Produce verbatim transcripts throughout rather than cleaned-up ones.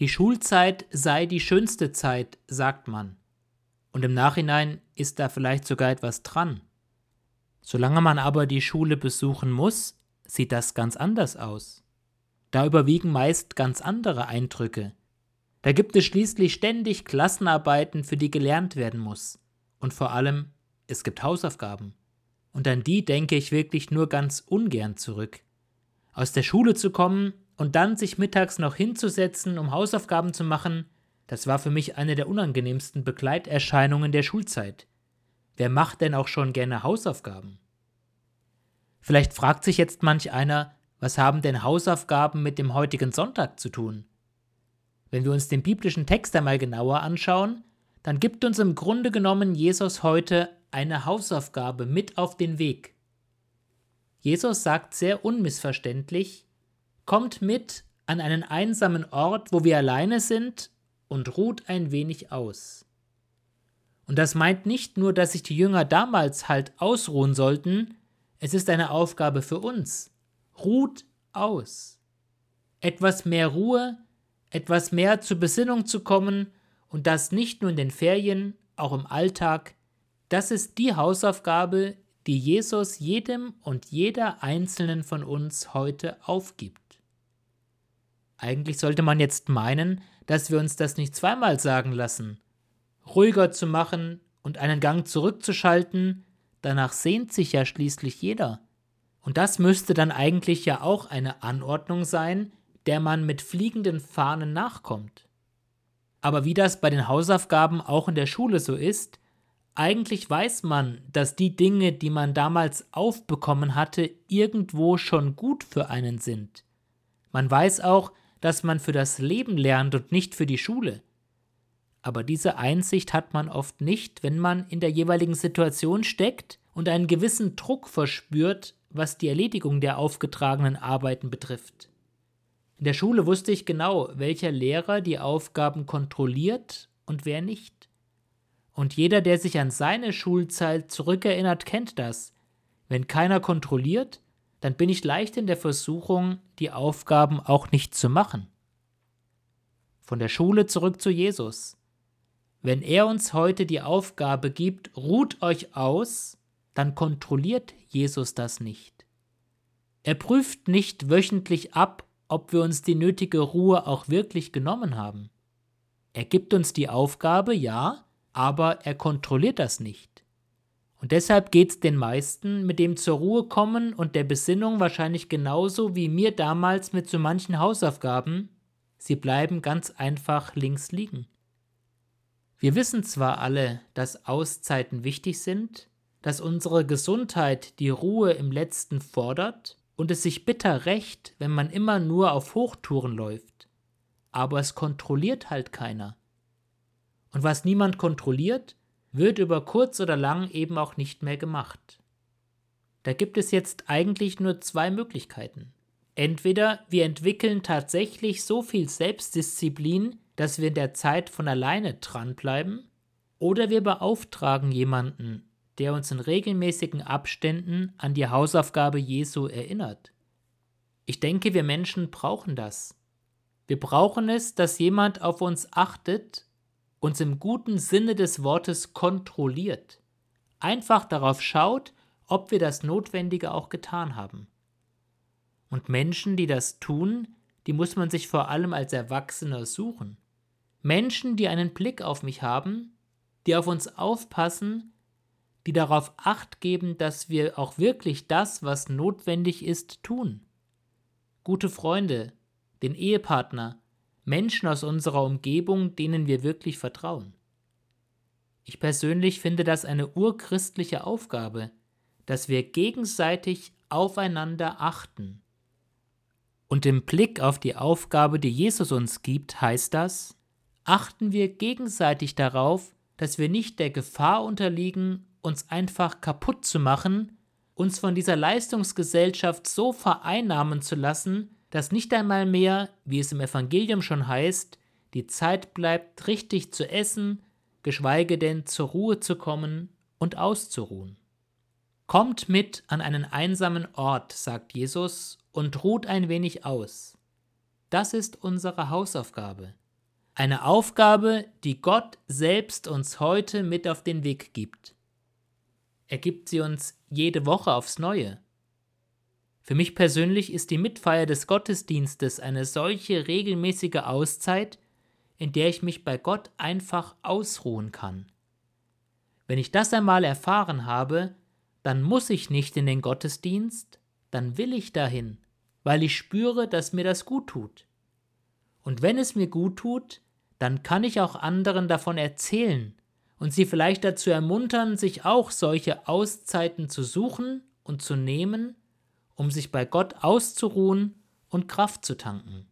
Die Schulzeit sei die schönste Zeit, sagt man. Und im Nachhinein ist da vielleicht sogar etwas dran. Solange man aber die Schule besuchen muss, sieht das ganz anders aus. Da überwiegen meist ganz andere Eindrücke. Da gibt es schließlich ständig Klassenarbeiten, für die gelernt werden muss. Und vor allem, es gibt Hausaufgaben. Und an die denke ich wirklich nur ganz ungern zurück. Aus der Schule zu kommen und dann sich mittags noch hinzusetzen, um Hausaufgaben zu machen, das war für mich eine der unangenehmsten Begleiterscheinungen der Schulzeit. Wer macht denn auch schon gerne Hausaufgaben? Vielleicht fragt sich jetzt manch einer, was haben denn Hausaufgaben mit dem heutigen Sonntag zu tun? Wenn wir uns den biblischen Text einmal genauer anschauen, dann gibt uns im Grunde genommen Jesus heute eine Hausaufgabe mit auf den Weg. Jesus sagt sehr unmissverständlich: Kommt mit an einen einsamen Ort, wo wir alleine sind, und ruht ein wenig aus. Und das meint nicht nur, dass sich die Jünger damals halt ausruhen sollten, es ist eine Aufgabe für uns. Ruht aus. Etwas mehr Ruhe, etwas mehr zur Besinnung zu kommen, und das nicht nur in den Ferien, auch im Alltag, das ist die Hausaufgabe, die Jesus jedem und jeder Einzelnen von uns heute aufgibt. Eigentlich sollte man jetzt meinen, dass wir uns das nicht zweimal sagen lassen. Ruhiger zu machen und einen Gang zurückzuschalten, danach sehnt sich ja schließlich jeder. Und das müsste dann eigentlich ja auch eine Anordnung sein, der man mit fliegenden Fahnen nachkommt. Aber wie das bei den Hausaufgaben auch in der Schule so ist, eigentlich weiß man, dass die Dinge, die man damals aufbekommen hatte, irgendwo schon gut für einen sind. Man weiß auch, dass man für das Leben lernt und nicht für die Schule. Aber diese Einsicht hat man oft nicht, wenn man in der jeweiligen Situation steckt und einen gewissen Druck verspürt, was die Erledigung der aufgetragenen Arbeiten betrifft. In der Schule wusste ich genau, welcher Lehrer die Aufgaben kontrolliert und wer nicht. Und jeder, der sich an seine Schulzeit zurückerinnert, kennt das. Wenn keiner kontrolliert, dann bin ich leicht in der Versuchung, die Aufgaben auch nicht zu machen. Von der Schule zurück zu Jesus. Wenn er uns heute die Aufgabe gibt, ruht euch aus, dann kontrolliert Jesus das nicht. Er prüft nicht wöchentlich ab, ob wir uns die nötige Ruhe auch wirklich genommen haben. Er gibt uns die Aufgabe, ja, aber er kontrolliert das nicht. Und deshalb geht's den meisten mit dem zur Ruhe kommen und der Besinnung wahrscheinlich genauso wie mir damals mit so manchen Hausaufgaben. Sie bleiben ganz einfach links liegen. Wir wissen zwar alle, dass Auszeiten wichtig sind, dass unsere Gesundheit die Ruhe im Letzten fordert und es sich bitter rächt, wenn man immer nur auf Hochtouren läuft. Aber es kontrolliert halt keiner. Und was niemand kontrolliert, wird über kurz oder lang eben auch nicht mehr gemacht. Da gibt es jetzt eigentlich nur zwei Möglichkeiten. Entweder wir entwickeln tatsächlich so viel Selbstdisziplin, dass wir in der Zeit von alleine dranbleiben, oder wir beauftragen jemanden, der uns in regelmäßigen Abständen an die Hausaufgabe Jesu erinnert. Ich denke, wir Menschen brauchen das. Wir brauchen es, dass jemand auf uns achtet, uns im guten Sinne des Wortes kontrolliert, einfach darauf schaut, ob wir das Notwendige auch getan haben. Und Menschen, die das tun, die muss man sich vor allem als Erwachsener suchen. Menschen, die einen Blick auf mich haben, die auf uns aufpassen, die darauf Acht geben, dass wir auch wirklich das, was notwendig ist, tun. Gute Freunde, den Ehepartner, Menschen aus unserer Umgebung, denen wir wirklich vertrauen. Ich persönlich finde das eine urchristliche Aufgabe, dass wir gegenseitig aufeinander achten. Und im Blick auf die Aufgabe, die Jesus uns gibt, heißt das, achten wir gegenseitig darauf, dass wir nicht der Gefahr unterliegen, uns einfach kaputt zu machen, uns von dieser Leistungsgesellschaft so vereinnahmen zu lassen, dass nicht einmal mehr, wie es im Evangelium schon heißt, die Zeit bleibt, richtig zu essen, geschweige denn zur Ruhe zu kommen und auszuruhen. Kommt mit an einen einsamen Ort, sagt Jesus, und ruht ein wenig aus. Das ist unsere Hausaufgabe. Eine Aufgabe, die Gott selbst uns heute mit auf den Weg gibt. Er gibt sie uns jede Woche aufs Neue. Für mich persönlich ist die Mitfeier des Gottesdienstes eine solche regelmäßige Auszeit, in der ich mich bei Gott einfach ausruhen kann. Wenn ich das einmal erfahren habe, dann muss ich nicht in den Gottesdienst, dann will ich dahin, weil ich spüre, dass mir das gut tut. Und wenn es mir gut tut, dann kann ich auch anderen davon erzählen und sie vielleicht dazu ermuntern, sich auch solche Auszeiten zu suchen und zu nehmen, um sich bei Gott auszuruhen und Kraft zu tanken.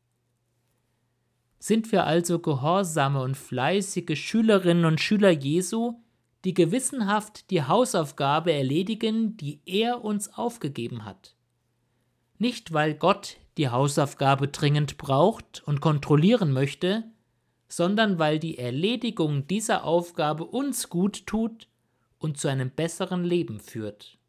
Sind wir also gehorsame und fleißige Schülerinnen und Schüler Jesu, die gewissenhaft die Hausaufgabe erledigen, die er uns aufgegeben hat. Nicht, weil Gott die Hausaufgabe dringend braucht und kontrollieren möchte, sondern weil die Erledigung dieser Aufgabe uns gut tut und zu einem besseren Leben führt.